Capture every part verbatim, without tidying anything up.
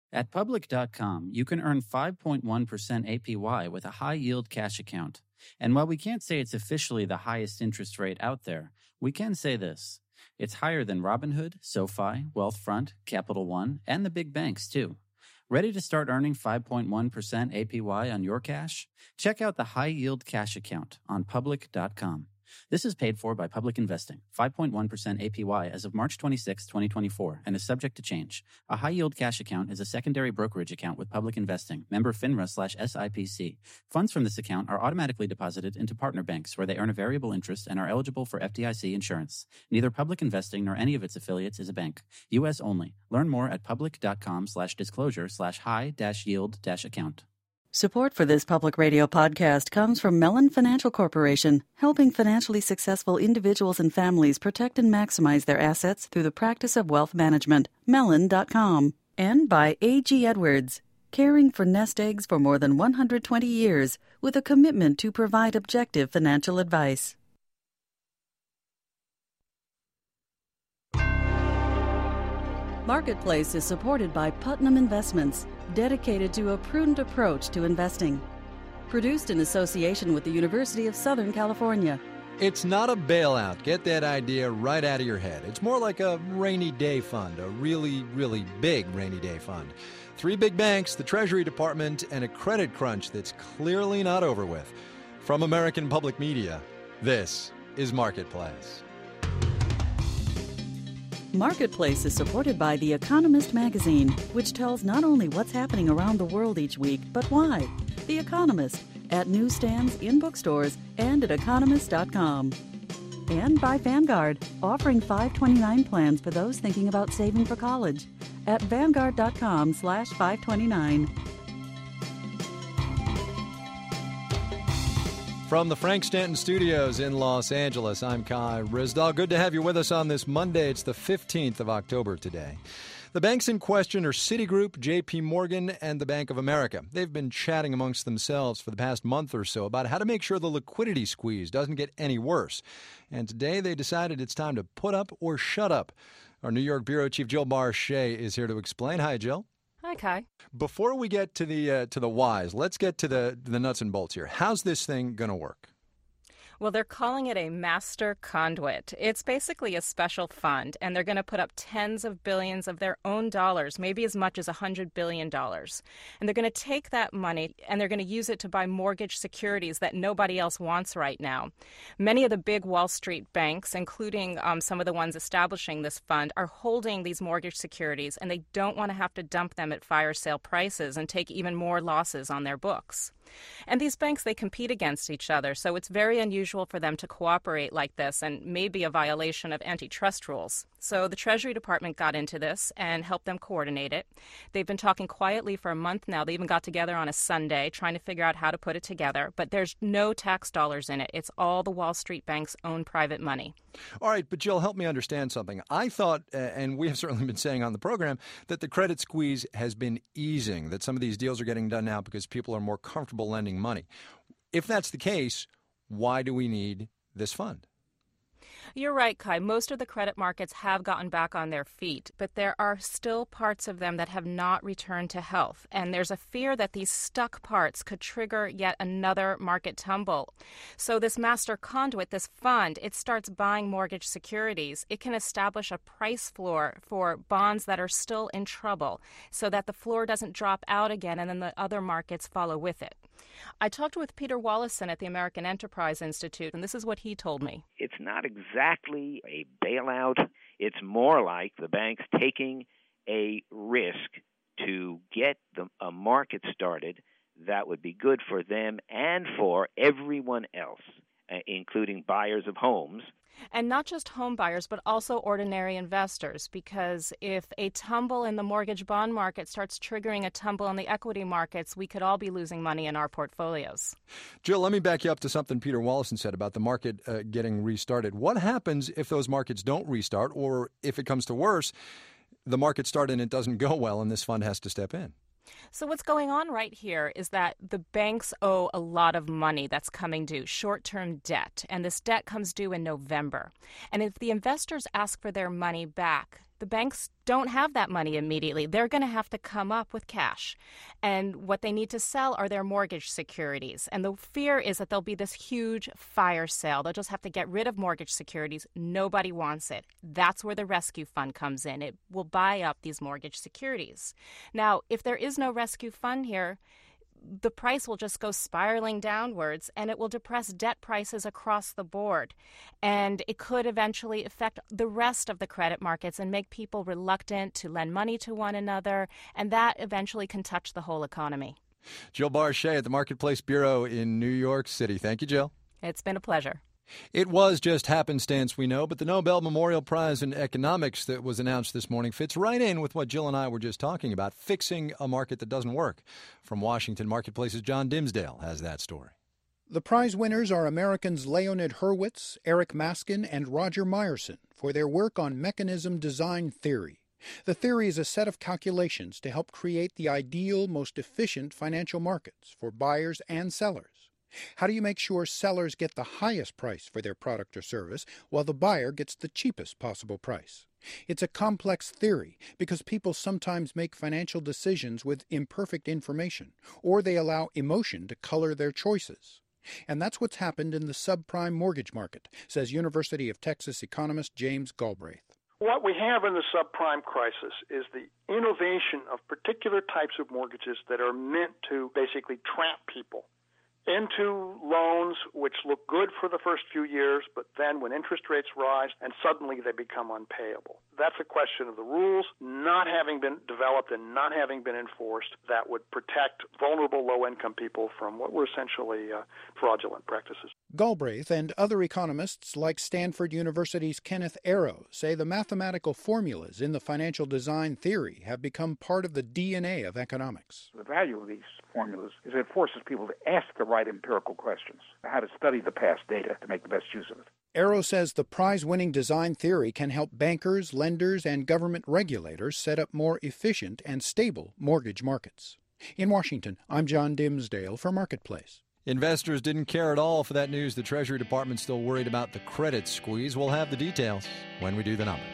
At Public dot com, you can earn five point one percent A P Y with a high-yield cash account. And while we can't say it's officially the highest interest rate out there, we can say this. It's higher than Robinhood, SoFi, Wealthfront, Capital One, and the big banks, too. Ready to start earning five point one percent A P Y on your cash? Check out the high-yield cash account on Public dot com. This is paid for by Public Investing, five point one percent A P Y as of March twenty-sixth, twenty twenty-four, and is subject to change. A high-yield cash account is a secondary brokerage account with Public Investing, member FINRA slash S I P C. Funds from this account are automatically deposited into partner banks where they earn a variable interest and are eligible for F D I C insurance. Neither Public Investing nor any of its affiliates is a bank. U S only. Learn more at Public dot com slash disclosure slash high dash yield dash account. Support for this public radio podcast comes from Mellon Financial Corporation, helping financially successful individuals and families protect and maximize their assets through the practice of wealth management. Mellon dot com. And by A G Edwards, caring for nest eggs for more than one hundred twenty years with a commitment to provide objective financial advice. Marketplace is supported by Putnam Investments, dedicated to a prudent approach to investing. Produced in association with the University of Southern California. It's not a bailout. Get that idea right out of your head. It's more like a rainy day fund, a really, really big rainy day fund. Three big banks, the Treasury Department, and a credit crunch that's clearly not over with. From American Public Media, this is Marketplace. Marketplace is supported by The Economist magazine, which tells not only what's happening around the world each week, but why. The Economist, at newsstands, in bookstores, and at economist dot com. And by Vanguard, offering five twenty-nine plans for those thinking about saving for college at vanguard dot com slash five twenty-nine. From the Frank Stanton Studios in Los Angeles, I'm Kai Ryssdal. Good to have you with us on this Monday. It's the fifteenth of October today. The banks in question are Citigroup, J P Morgan, and the Bank of America. They've been chatting amongst themselves for the past month or so about how to make sure the liquidity squeeze doesn't get any worse. And today they decided it's time to put up or shut up. Our New York Bureau Chief Jill Marche is here to explain. Hi, Jill. Hi, Kai. Before we get to the uh, to the whys, let's get to the the nuts and bolts here. How's this thing going to work? Well, they're calling it a master conduit. It's basically a special fund, and they're going to put up tens of billions of their own dollars, maybe as much as one hundred billion dollars. And they're going to take that money, and they're going to use it to buy mortgage securities that nobody else wants right now. Many of the big Wall Street banks, including um, some of the ones establishing this fund, are holding these mortgage securities, and they don't want to have to dump them at fire sale prices and take even more losses on their books. And these banks, they compete against each other, so it's very unusual for them to cooperate like this and maybe a violation of antitrust rules. So the Treasury Department got into this and helped them coordinate it. They've been talking quietly for a month now. They even got together on a Sunday trying to figure out how to put it together. But there's no tax dollars in it. It's all the Wall Street banks' own private money. All right, but Jill, help me understand something. I thought, uh, and we have certainly been saying on the program, that the credit squeeze has been easing, that some of these deals are getting done now because people are more comfortable lending money. If that's the case, why do we need this fund? You're right, Kai. Most of the credit markets have gotten back on their feet, but there are still parts of them that have not returned to health. And there's a fear that these stuck parts could trigger yet another market tumble. So this master conduit, this fund, it starts buying mortgage securities. It can establish a price floor for bonds that are still in trouble so that the floor doesn't drop out again and then the other markets follow with it. I talked with Peter Wallison at the American Enterprise Institute, and this is what he told me. It's not exactly a bailout. It's more like the banks taking a risk to get the, a market started that would be good for them and for everyone else, uh, including buyers of homes. And not just home buyers, but also ordinary investors, because if a tumble in the mortgage bond market starts triggering a tumble in the equity markets, we could all be losing money in our portfolios. Jill, let me back you up to something Peter Wallison said about the market uh, getting restarted. What happens if those markets don't restart, or if it comes to worse, the market started and it doesn't go well and this fund has to step in? So what's going on right here is that the banks owe a lot of money that's coming due, short-term debt, and this debt comes due in November. And if the investors ask for their money back, The banks don't have that money immediately. They're going to have to come up with cash. And what they need to sell are their mortgage securities. And the fear is that there'll be this huge fire sale. They'll just have to get rid of mortgage securities. Nobody wants it. That's where the rescue fund comes in. It will buy up these mortgage securities. Now, if there is no rescue fund here, the price will just go spiraling downwards, and it will depress debt prices across the board. And it could eventually affect the rest of the credit markets and make people reluctant to lend money to one another, and that eventually can touch the whole economy. Jill Barchet at the Marketplace Bureau in New York City. Thank you, Jill. It's been a pleasure. It was just happenstance, we know, but the Nobel Memorial Prize in Economics that was announced this morning fits right in with what Jill and I were just talking about, fixing a market that doesn't work. From Washington Marketplace's John Dimsdale has that story. The prize winners are Americans Leonid Hurwitz, Eric Maskin, and Roger Myerson for their work on mechanism design theory. The theory is a set of calculations to help create the ideal, most efficient financial markets for buyers and sellers. How do you make sure sellers get the highest price for their product or service while the buyer gets the cheapest possible price? It's a complex theory because people sometimes make financial decisions with imperfect information, or they allow emotion to color their choices. And that's what's happened in the subprime mortgage market, says University of Texas economist James Galbraith. What we have in the subprime crisis is the innovation of particular types of mortgages that are meant to basically trap people into loans which look good for the first few years, but then when interest rates rise and suddenly they become unpayable. That's a question of the rules not having been developed and not having been enforced that would protect vulnerable low-income people from what were essentially uh, fraudulent practices. Galbraith and other economists like Stanford University's Kenneth Arrow say the mathematical formulas in the financial design theory have become part of the D N A of economics. The value of these formulas is it forces people to ask the right empirical questions, how to study the past data to make the best use of it. Arrow says the prize-winning design theory can help bankers, lenders, and government regulators set up more efficient and stable mortgage markets. In Washington, I'm John Dimsdale for Marketplace. Investors didn't care at all for that news. The Treasury Department's still worried about the credit squeeze. We'll have the details when we do the numbers.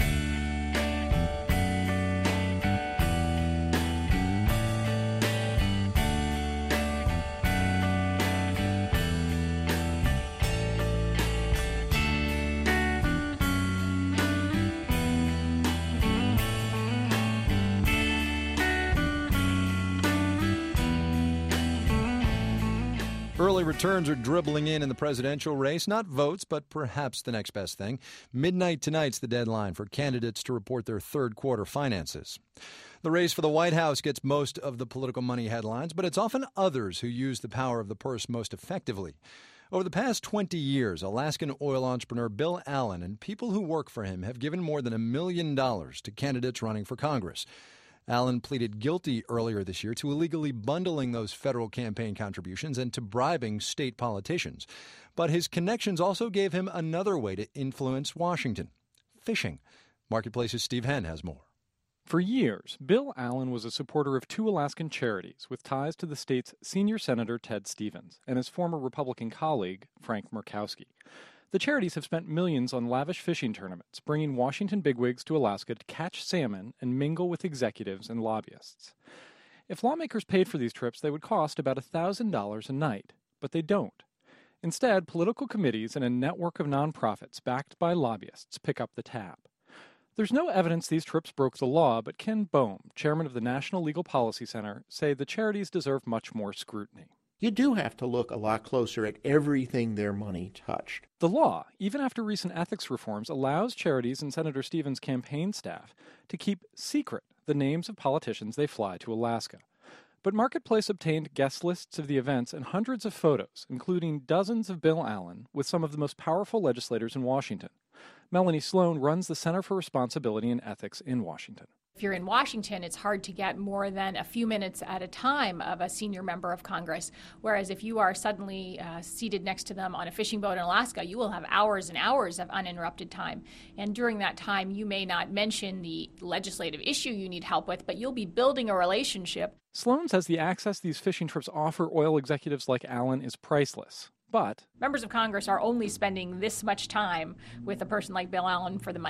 Early returns are dribbling in in the presidential race. Not votes, but perhaps the next best thing. Midnight tonight's the deadline for candidates to report their third quarter finances. The race for the White House gets most of the political money headlines, but it's often others who use the power of the purse most effectively. Over the past twenty years, Alaskan oil entrepreneur Bill Allen and people who work for him have given more than a million dollars to candidates running for Congress. Allen pleaded guilty earlier this year to illegally bundling those federal campaign contributions and to bribing state politicians. But his connections also gave him another way to influence Washington: fishing. Marketplace's Steve Henn has more. For years, Bill Allen was a supporter of two Alaskan charities with ties to the state's senior Senator Ted Stevens and his former Republican colleague, Frank Murkowski. The charities have spent millions on lavish fishing tournaments, bringing Washington bigwigs to Alaska to catch salmon and mingle with executives and lobbyists. If lawmakers paid for these trips, they would cost about one thousand dollars a night, but they don't. Instead, political committees and a network of nonprofits backed by lobbyists pick up the tab. There's no evidence these trips broke the law, but Ken Boehm, chairman of the National Legal Policy Center, say the charities deserve much more scrutiny. You do have to look a lot closer at everything their money touched. The law, even after recent ethics reforms, allows charities and Senator Stevens' campaign staff to keep secret the names of politicians they fly to Alaska. But Marketplace obtained guest lists of the events and hundreds of photos, including dozens of Bill Allen, with some of the most powerful legislators in Washington. Melanie Sloan runs the Center for Responsibility and Ethics in Washington. If you're in Washington, it's hard to get more than a few minutes at a time of a senior member of Congress, whereas if you are suddenly uh, seated next to them on a fishing boat in Alaska, you will have hours and hours of uninterrupted time. And during that time, you may not mention the legislative issue you need help with, but you'll be building a relationship. Sloan says the access these fishing trips offer oil executives like Allen is priceless. But members of Congress are only spending this much time with a person like Bill Allen for the money.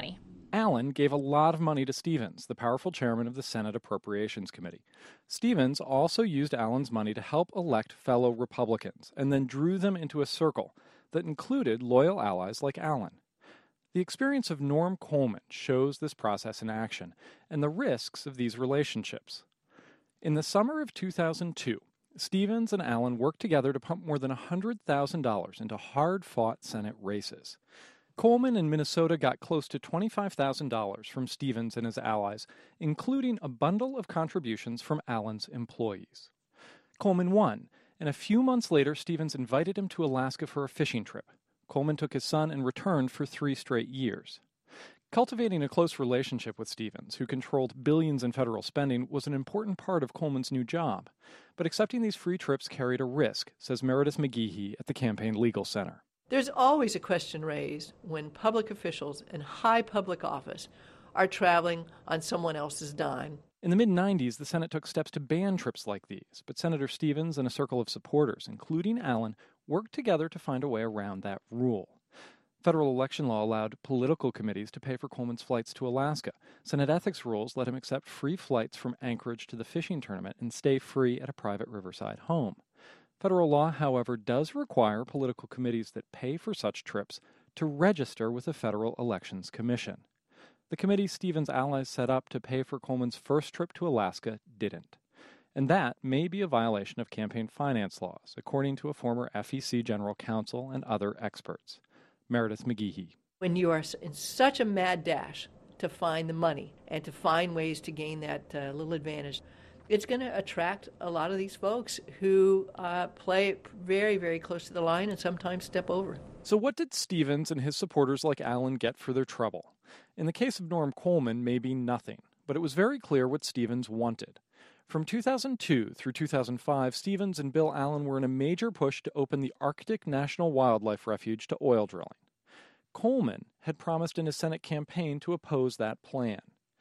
Allen gave a lot of money to Stevens, the powerful chairman of the Senate Appropriations Committee. Stevens also used Allen's money to help elect fellow Republicans and then drew them into a circle that included loyal allies like Allen. The experience of Norm Coleman shows this process in action and the risks of these relationships. In the summer of two thousand two, Stevens and Allen worked together to pump more than one hundred thousand dollars into hard-fought Senate races. Coleman in Minnesota got close to twenty-five thousand dollars from Stevens and his allies, including a bundle of contributions from Allen's employees. Coleman won, and a few months later, Stevens invited him to Alaska for a fishing trip. Coleman took his son and returned for three straight years. Cultivating a close relationship with Stevens, who controlled billions in federal spending, was an important part of Coleman's new job. But accepting these free trips carried a risk, says Meredith McGehee at the Campaign Legal Center. There's always a question raised when public officials in high public office are traveling on someone else's dime. In the mid nineties, the Senate took steps to ban trips like these, but Senator Stevens and a circle of supporters, including Allen, worked together to find a way around that rule. Federal election law allowed political committees to pay for Coleman's flights to Alaska. Senate ethics rules let him accept free flights from Anchorage to the fishing tournament and stay free at a private riverside home. Federal law, however, does require political committees that pay for such trips to register with the Federal Elections Commission. The committee Stevens' allies set up to pay for Coleman's first trip to Alaska didn't. And that may be a violation of campaign finance laws, according to a former F E C general counsel and other experts. Meredith McGehee. When you are in such a mad dash to find the money and to find ways to gain that uh, little advantage, it's going to attract a lot of these folks who uh, play very, very close to the line and sometimes step over. So what did Stevens and his supporters like Allen get for their trouble? In the case of Norm Coleman, maybe nothing, but it was very clear what Stevens wanted. From two thousand two through two thousand five, Stevens and Bill Allen were in a major push to open the Arctic National Wildlife Refuge to oil drilling. Coleman had promised in his Senate campaign to oppose that plan.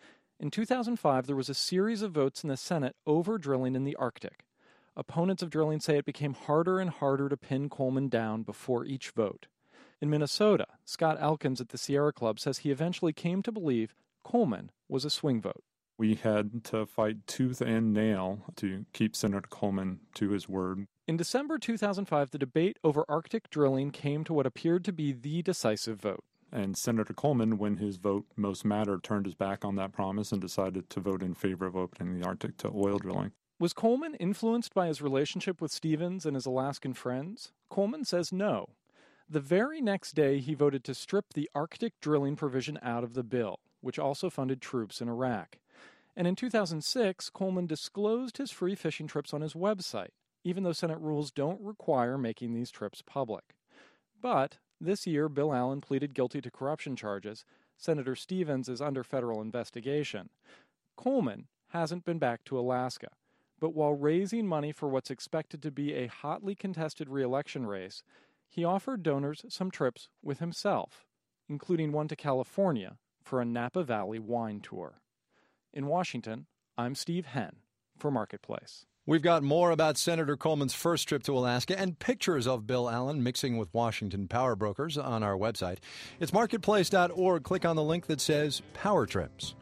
In two thousand five, there was a series of votes in the Senate over drilling in the Arctic. Opponents of drilling say it became harder and harder to pin Coleman down before each vote. In Minnesota, Scott Elkins at the Sierra Club says he eventually came to believe Coleman was a swing vote. We had to fight tooth and nail to keep Senator Coleman to his word. In December two thousand five, the debate over Arctic drilling came to what appeared to be the decisive vote. And Senator Coleman, when his vote most mattered, turned his back on that promise and decided to vote in favor of opening the Arctic to oil drilling. Was Coleman influenced by his relationship with Stevens and his Alaskan friends? Coleman says no. The very next day, he voted to strip the Arctic drilling provision out of the bill, which also funded troops in Iraq. And in two thousand six, Coleman disclosed his free fishing trips on his website, even though Senate rules don't require making these trips public. But this year, Bill Allen pleaded guilty to corruption charges. Senator Stevens is under federal investigation. Coleman hasn't been back to Alaska. But while raising money for what's expected to be a hotly contested re-election race, he offered donors some trips with himself, including one to California for a Napa Valley wine tour. In Washington, I'm Steve Henn for Marketplace. We've got more about Senator Coleman's first trip to Alaska and pictures of Bill Allen mixing with Washington power brokers on our website. It's marketplace dot org. Click on the link that says Power Trips.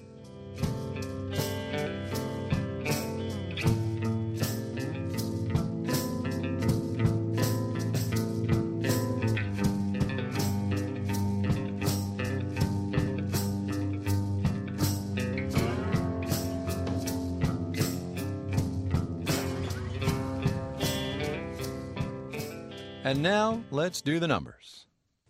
And now, let's do the numbers.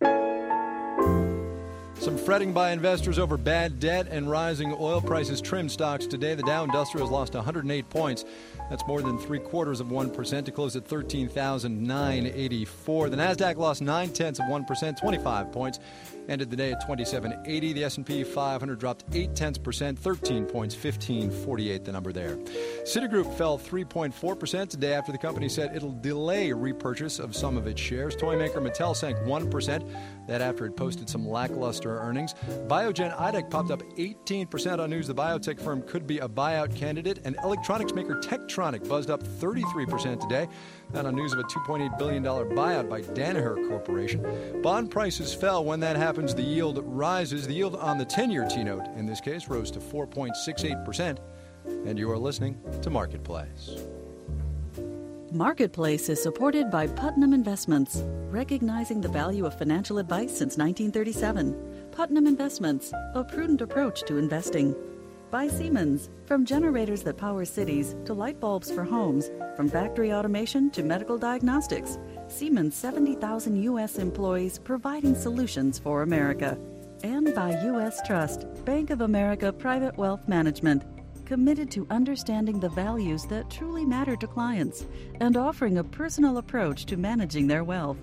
Some fretting by investors over bad debt and rising oil prices trimmed stocks today. The Dow Industrials lost one hundred eight points. That's more than three quarters of one percent to close at thirteen thousand nine hundred eighty-four. The Nasdaq lost nine tenths of one percent, twenty-five points. Ended the day at twenty-seven eighty. The S and P five hundred dropped eight tenths percent, thirteen points, fifteen forty-eight the number there. Citigroup fell three point four percent today after the company said it'll delay repurchase of some of its shares. Toymaker Mattel sank one percent. That after it posted some lackluster earnings. Biogen Idec popped up eighteen percent on news the biotech firm could be a buyout candidate. And electronics maker Tektronix buzzed up thirty-three percent today. That on news of a two point eight billion dollars buyout by Danaher Corporation. Bond prices fell. When that happens, the yield rises. The yield on the ten-year T-note, in this case, rose to four point six eight percent. And you are listening to Marketplace. Marketplace is supported by Putnam Investments, recognizing the value of financial advice since nineteen thirty-seven. Putnam Investments, a prudent approach to investing. By Siemens, from generators that power cities to light bulbs for homes, from factory automation to medical diagnostics. Siemens' seventy thousand U S employees providing solutions for America. And by U S Trust, Bank of America Private Wealth Management, committed to understanding the values that truly matter to clients and offering a personal approach to managing their wealth.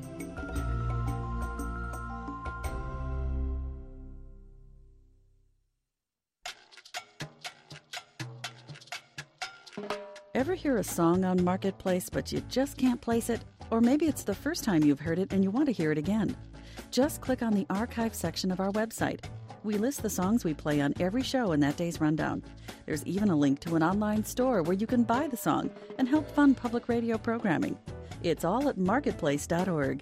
Ever hear a song on Marketplace but you just can't place it? Or maybe it's the first time you've heard it and you want to hear it again. Just click on the archive section of our website. We list the songs we play on every show in that day's rundown. There's even a link to an online store where you can buy the song and help fund public radio programming. It's all at marketplace dot org.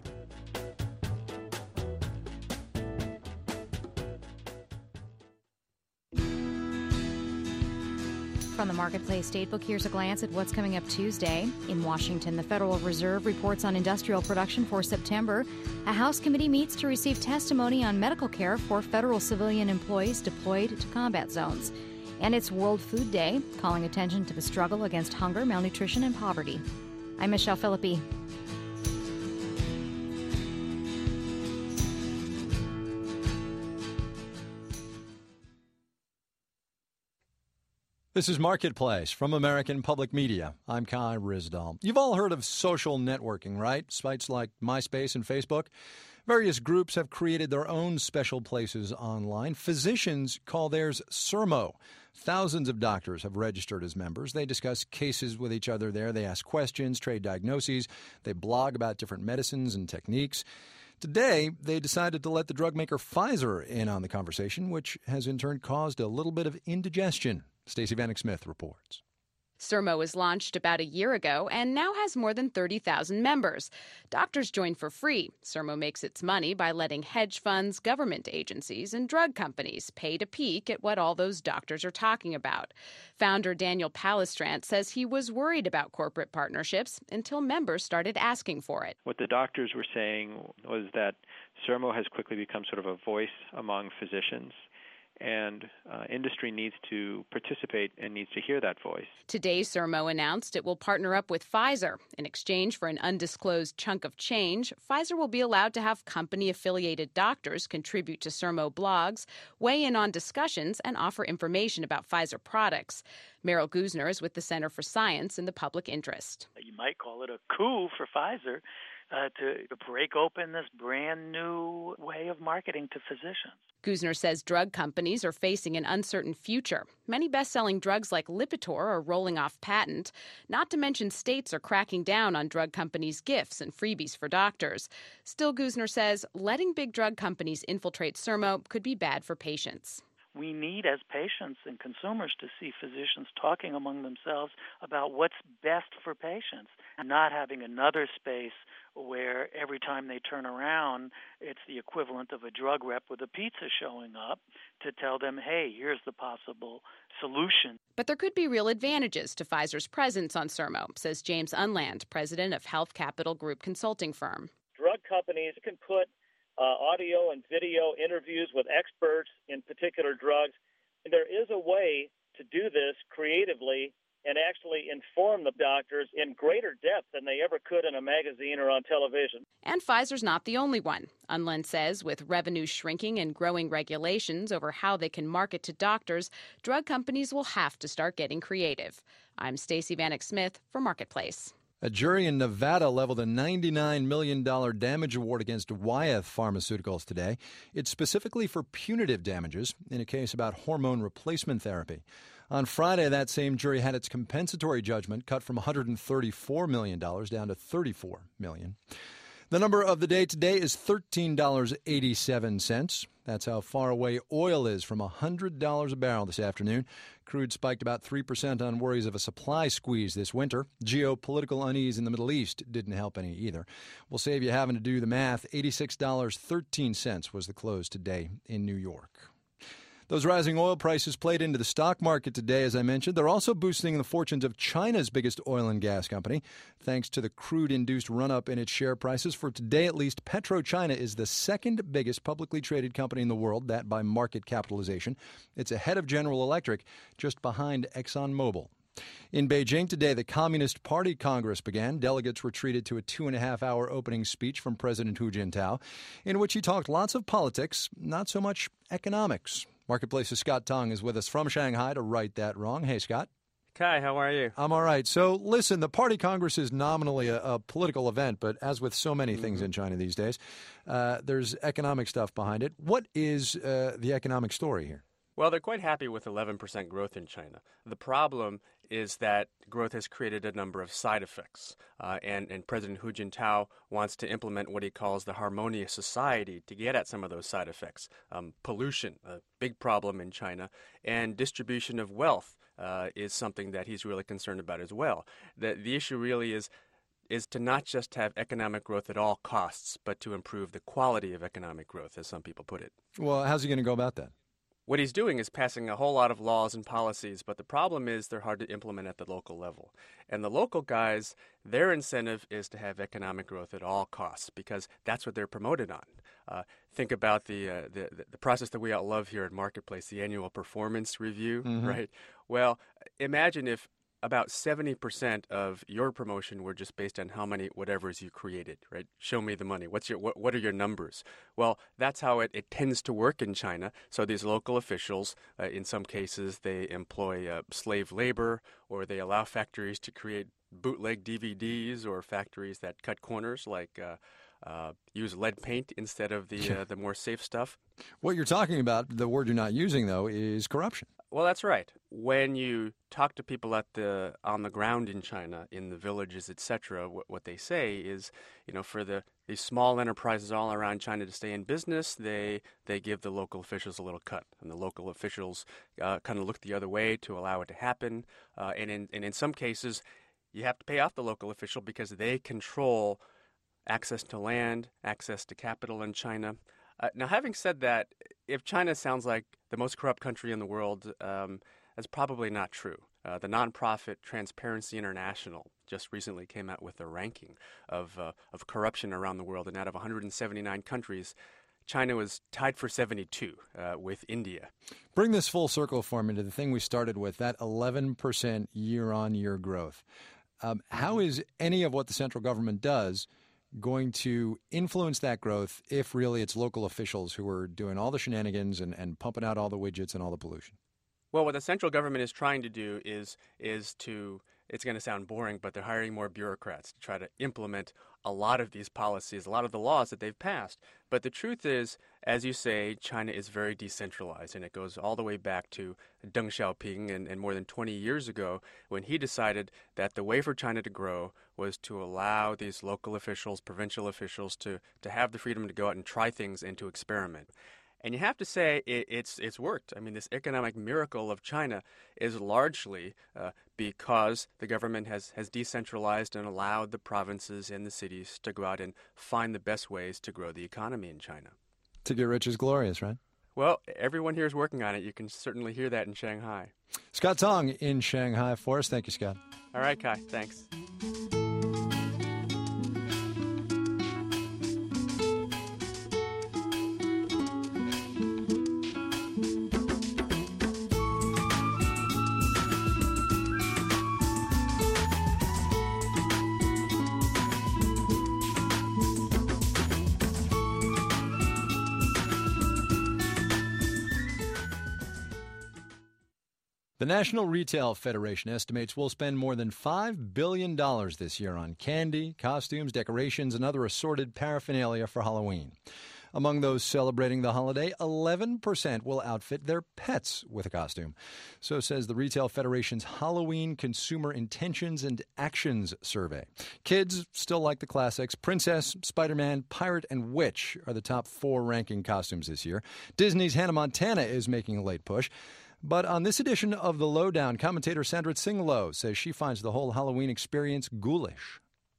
From the Marketplace Statebook, here's a glance at what's coming up Tuesday. In Washington, the Federal Reserve reports on industrial production for September. A House committee meets to receive testimony on medical care for federal civilian employees deployed to combat zones. And it's World Food Day, calling attention to the struggle against hunger, malnutrition, and poverty. I'm Michelle Philippi. This is Marketplace from American Public Media. I'm Kai Ryssdal. You've all heard of social networking, right? Sites like MySpace and Facebook. Various groups have created their own special places online. Physicians call theirs Sermo. Thousands of doctors have registered as members. They discuss cases with each other there. They ask questions, trade diagnoses. They blog about different medicines and techniques. Today, they decided to let the drug maker Pfizer in on the conversation, which has in turn caused a little bit of indigestion. Stacey Vanek Smith reports. Sermo was launched about a year ago and now has more than thirty thousand members. Doctors join for free. Sermo makes its money by letting hedge funds, government agencies, and drug companies pay to peek at what all those doctors are talking about. Founder Daniel Palestrant says he was worried about corporate partnerships until members started asking for it. What the doctors were saying was that Sermo has quickly become sort of a voice among physicians. And uh, industry needs to participate and needs to hear that voice. Today, Sermo announced it will partner up with Pfizer. In exchange for an undisclosed chunk of change, Pfizer will be allowed to have company-affiliated doctors contribute to Sermo blogs, weigh in on discussions, and offer information about Pfizer products. Meryl Guzner is with the Center for Science in the Public Interest. You might call it a coup for Pfizer. Uh, to, to break open this brand new way of marketing to physicians. Guzner says drug companies are facing an uncertain future. Many best-selling drugs like Lipitor are rolling off patent. Not to mention states are cracking down on drug companies' gifts and freebies for doctors. Still, Guzner says letting big drug companies infiltrate Sermo could be bad for patients. We need, as patients and consumers, to see physicians talking among themselves about what's best for patients, and not having another space where every time they turn around, it's the equivalent of a drug rep with a pizza showing up to tell them, hey, here's the possible solution. But there could be real advantages to Pfizer's presence on Sermo, says James Unland, president of Health Capital Group consulting firm. Drug companies can put Uh, audio and video interviews with experts in particular drugs. And there is a way to do this creatively and actually inform the doctors in greater depth than they ever could in a magazine or on television. And Pfizer's not the only one. Unland says with revenue shrinking and growing regulations over how they can market to doctors, drug companies will have to start getting creative. I'm Stacey Vanek Smith for Marketplace. A jury in Nevada leveled a ninety-nine million dollars damage award against Wyeth Pharmaceuticals today. It's specifically for punitive damages in a case about hormone replacement therapy. On Friday, that same jury had its compensatory judgment cut from one hundred thirty-four million dollars down to thirty-four million dollars. The number of the day today is thirteen dollars and eighty-seven cents. That's how far away oil is from one hundred dollars a barrel this afternoon. Crude spiked about three percent on worries of a supply squeeze this winter. Geopolitical unease in the Middle East didn't help any either. We'll save you having to do the math. eighty-six dollars and thirteen cents was the close today in New York. Those rising oil prices played into the stock market today, as I mentioned. They're also boosting the fortunes of China's biggest oil and gas company, thanks to the crude-induced run-up in its share prices. For today, at least, PetroChina is the second biggest publicly traded company in the world, that by market capitalization. It's ahead of General Electric, just behind ExxonMobil. In Beijing today, the Communist Party Congress began. Delegates were treated to a two-and-a-half-hour opening speech from President Hu Jintao, in which he talked lots of politics, not so much economics. Marketplace's Scott Tong is with us from Shanghai to right that wrong. Hey, Scott. Kai, how are you? I'm all right. So, listen, the Party Congress is nominally a, a political event, but as with so many things mm-hmm. in China these days, uh, there's economic stuff behind it. What is uh, the economic story here? Well, they're quite happy with eleven percent growth in China. The problem is that growth has created a number of side effects, uh, and, and President Hu Jintao wants to implement what he calls the harmonious society to get at some of those side effects. Um, pollution, a big problem in China, and distribution of wealth uh, is something that he's really concerned about as well. The, the issue really is is to not just have economic growth at all costs, but to improve the quality of economic growth, as some people put it. Well, how's he going to go about that? What he's doing is passing a whole lot of laws and policies, but the problem is they're hard to implement at the local level. And the local guys, their incentive is to have economic growth at all costs because that's what they're promoted on. Uh, think about the, uh, the the process that we all love here at Marketplace, the annual performance review, mm-hmm. right? Well, imagine if about seventy percent of your promotion were just based on how many whatevers you created, right? Show me the money. What's your what, what are your numbers? Well, that's how it, it tends to work in China. So these local officials, uh, in some cases, they employ uh, slave labor, or they allow factories to create bootleg D V Ds, or factories that cut corners, like uh, uh, use lead paint instead of the uh, the more safe stuff. What you're talking about, the word you're not using, though, is corruption. Well, that's right. When you talk to people at the on the ground in China, in the villages, et cetera, what, what they say is, you know, for the these small enterprises all around China to stay in business, they they give the local officials a little cut, and the local officials uh, kind of look the other way to allow it to happen. Uh, and in and in some cases, you have to pay off the local official because they control access to land, access to capital in China. Uh, now, having said that, if China sounds like the most corrupt country in the world, um, that's probably not true. Uh, the nonprofit Transparency International just recently came out with a ranking of uh, of corruption around the world, and out of one hundred seventy-nine countries, China was tied for seventy-two uh, with India. Bring this full circle for me to the thing we started with, that eleven percent year-on-year growth. Um, how is any of what the central government does going to influence that growth if really it's local officials who are doing all the shenanigans and, and pumping out all the widgets and all the pollution? Well, what the central government is trying to do is is to, it's going to sound boring, but they're hiring more bureaucrats to try to implement a lot of these policies, a lot of the laws that they've passed. But the truth is, as you say, China is very decentralized, and it goes all the way back to Deng Xiaoping and, and more than twenty years ago, when he decided that the way for China to grow was to allow these local officials, provincial officials, to, to have the freedom to go out and try things and to experiment. And you have to say it, it's it's worked. I mean, this economic miracle of China is largely uh, because the government has, has decentralized and allowed the provinces and the cities to go out and find the best ways to grow the economy in China. To get rich is glorious, right? Well, everyone here is working on it. You can certainly hear that in Shanghai. Scott Tong in Shanghai for us. Thank you, Scott. All right, Kai. Thanks. The National Retail Federation estimates we'll spend more than five billion dollars this year on candy, costumes, decorations, and other assorted paraphernalia for Halloween. Among those celebrating the holiday, eleven percent will outfit their pets with a costume. So says the Retail Federation's Halloween Consumer Intentions and Actions Survey. Kids still like the classics. Princess, Spider-Man, Pirate, and Witch are the top four ranking costumes this year. Disney's Hannah Montana is making a late push. But on this edition of The Lowdown, commentator Sandra Tsingalow says she finds the whole Halloween experience ghoulish.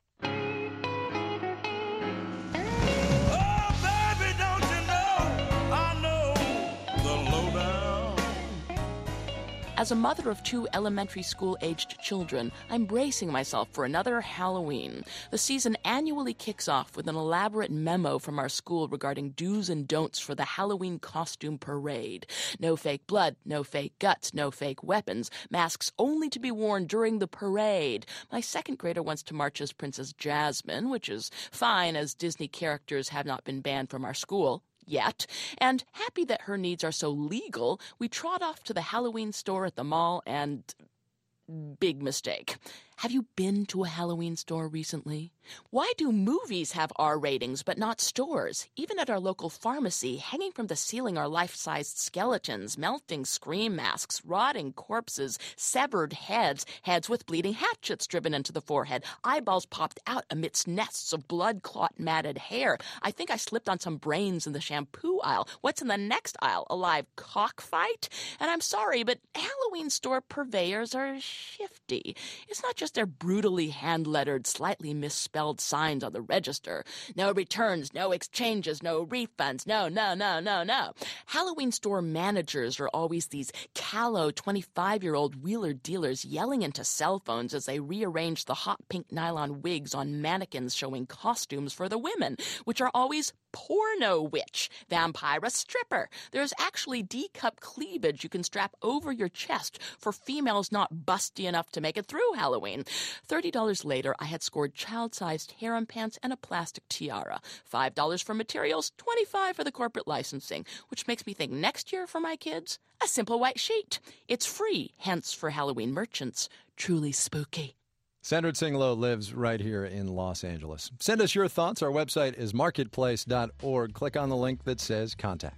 As a mother of two elementary school-aged children, I'm bracing myself for another Halloween. The season annually kicks off with an elaborate memo from our school regarding do's and don'ts for the Halloween costume parade. No fake blood, no fake guts, no fake weapons, masks only to be worn during the parade. My second grader wants to march as Princess Jasmine, which is fine as Disney characters have not been banned from our school. Yet, and happy that her needs are so legal, we trot off to the Halloween store at the mall and... big mistake. Have you been to a Halloween store recently? Why do movies have R ratings but not stores? Even at our local pharmacy, hanging from the ceiling are life-sized skeletons, melting scream masks, rotting corpses, severed heads, heads with bleeding hatchets driven into the forehead, eyeballs popped out amidst nests of blood-clot-matted hair. I think I slipped on some brains in the shampoo aisle. What's in the next aisle? A live cockfight? And I'm sorry, but Halloween store purveyors are shifty. It's not just their brutally hand-lettered, slightly misspelled signs on the register. No returns, no exchanges, no refunds, no, no, no, no, no. Halloween store managers are always these callow twenty-five-year-old wheeler dealers yelling into cell phones as they rearrange the hot pink nylon wigs on mannequins showing costumes for the women, which are always porno witch, vampira stripper. There's actually D-cup cleavage you can strap over your chest for females not busty enough to make it through Halloween. thirty dollars later, I had scored child-sized harem pants and a plastic tiara. five dollars for materials, twenty-five dollars for the corporate licensing, which makes me think next year for my kids, a simple white sheet. It's free, hence for Halloween merchants, truly spooky. Sandra Tsingalow lives right here in Los Angeles. Send us your thoughts. Our website is marketplace dot org. Click on the link that says contact.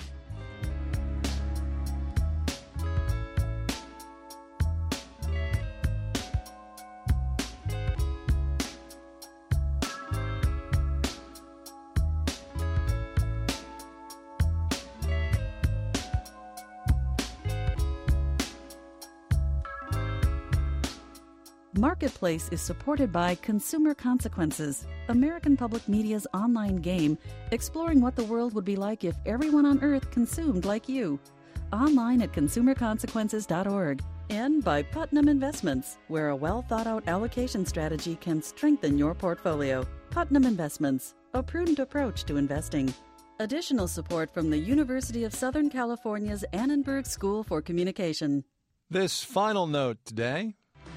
Marketplace is supported by Consumer Consequences, American Public Media's online game exploring what the world would be like if everyone on Earth consumed like you. Online at consumer consequences dot org. And by Putnam Investments, where a well-thought-out allocation strategy can strengthen your portfolio. Putnam Investments, a prudent approach to investing. Additional support from the University of Southern California's Annenberg School for Communication. This final note today.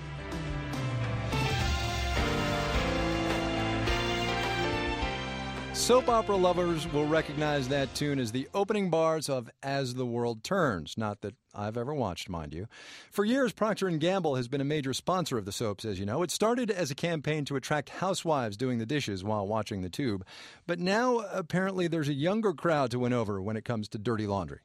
Soap opera lovers will recognize that tune as the opening bars of As the World Turns. Not that I've ever watched, mind you. For years, Procter and Gamble has been a major sponsor of the soaps, as you know. It started as a campaign to attract housewives doing the dishes while watching the tube. But now, apparently, there's a younger crowd to win over when it comes to dirty laundry.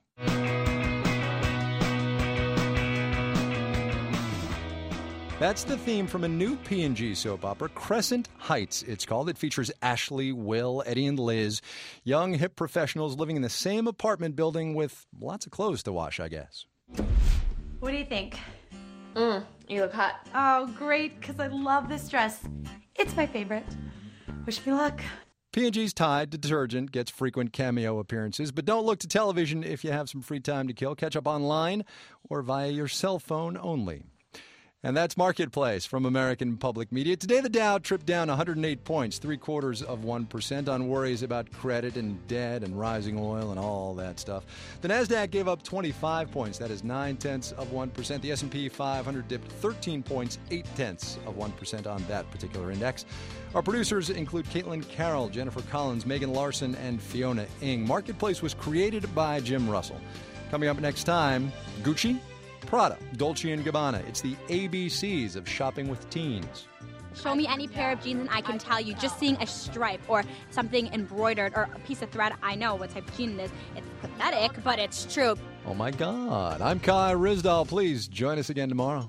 That's the theme from a new P and G soap opera, Crescent Heights, it's called. It features Ashley, Will, Eddie, and Liz, young, hip professionals living in the same apartment building with lots of clothes to wash, I guess. What do you think? Mm, you look hot. Oh, great, because I love this dress. It's my favorite. Wish me luck. P and G's Tide detergent gets frequent cameo appearances, but don't look to television if you have some free time to kill. Catch up online or via your cell phone only. And that's Marketplace from American Public Media. Today, the Dow tripped down one hundred eight points, three quarters of one percent, on worries about credit and debt and rising oil and all that stuff. The Nasdaq gave up twenty-five points. That is nine tenths of one percent. The S and P five hundred dipped thirteen points, eight tenths of one percent on that particular index. Our producers include Caitlin Carroll, Jennifer Collins, Megan Larson, and Fiona Ng. Marketplace was created by Jim Russell. Coming up next time, Gucci, Prada, Dolce and Gabbana. It's the A B Cs of shopping with teens. Show me any pair of jeans and I can tell you. Just seeing a stripe or something embroidered or a piece of thread, I know what type of jean it is. It's pathetic, but it's true. Oh, my God. I'm Kai Ryssdal. Please join us again tomorrow.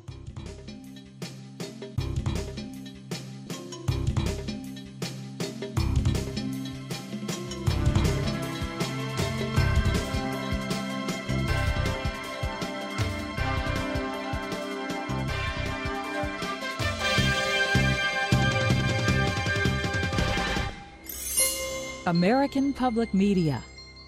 American Public Media.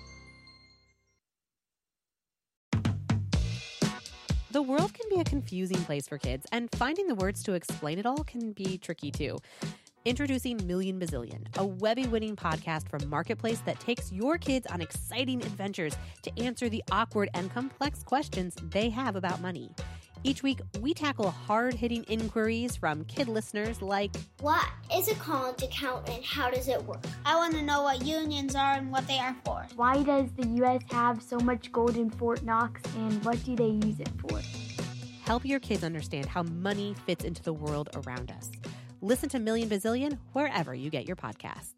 The world can be a confusing place for kids, and finding the words to explain it all can be tricky too. Introducing Million Bazillion, a Webby-winning podcast from Marketplace that takes your kids on exciting adventures to answer the awkward and complex questions they have about money. Each week, we tackle hard-hitting inquiries from kid listeners like, what is a college account and how does it work? I want to know what unions are and what they are for. Why does the U S have so much gold in Fort Knox and what do they use it for? Help your kids understand how money fits into the world around us. Listen to Million Bazillion wherever you get your podcasts.